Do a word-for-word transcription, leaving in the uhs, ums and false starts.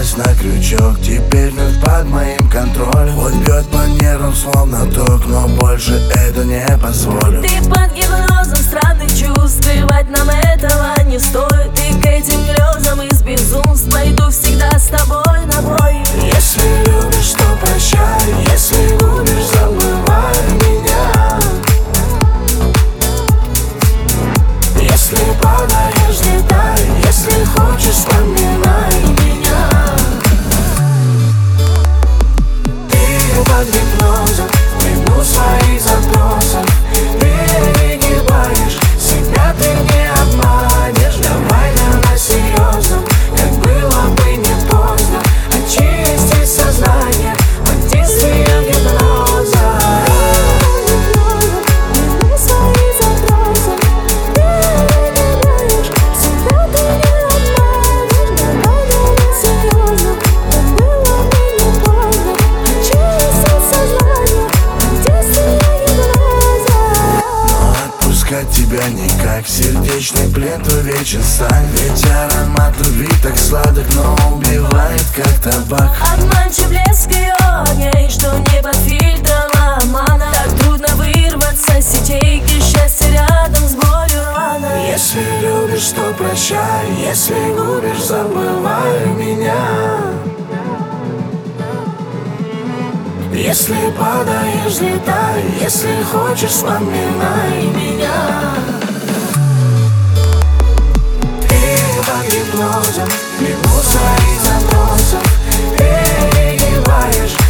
попалась на крючок, теперь вновь под моим контролем. Хоть бьет по нервам словно ток, но больше это не позволю. Ты под гипнозом странных чувств, скрывать нам этого не стоит. И к этим грезам из безумств пойду всегда с тобой на бой. Если любишь, то прощай, если губишь, забывай меня. Если падаешь, летай, если хочешь, вспоминай меня. Ты под гипнозом, пойму своих запросов. Перегибаешь, себя ты не обманешь. Давай на серьезном, как было бы не поздно. Очисти сознание от действия гипноза. Тебя никак, сердечный плен твой вечен стань. Ведь аромат любви так сладок, но убивает как табак. Обманчив блеск ее огней, что не под фильтром обмана. Так трудно вырваться с сетей, где счастье рядом с болью рано. Если любишь, то прощай, если губишь, забывай меня. Если падаешь, летай, если хочешь, вспоминай меня. Ты под гипнозом, бегу своих запросов. Перегибаешь,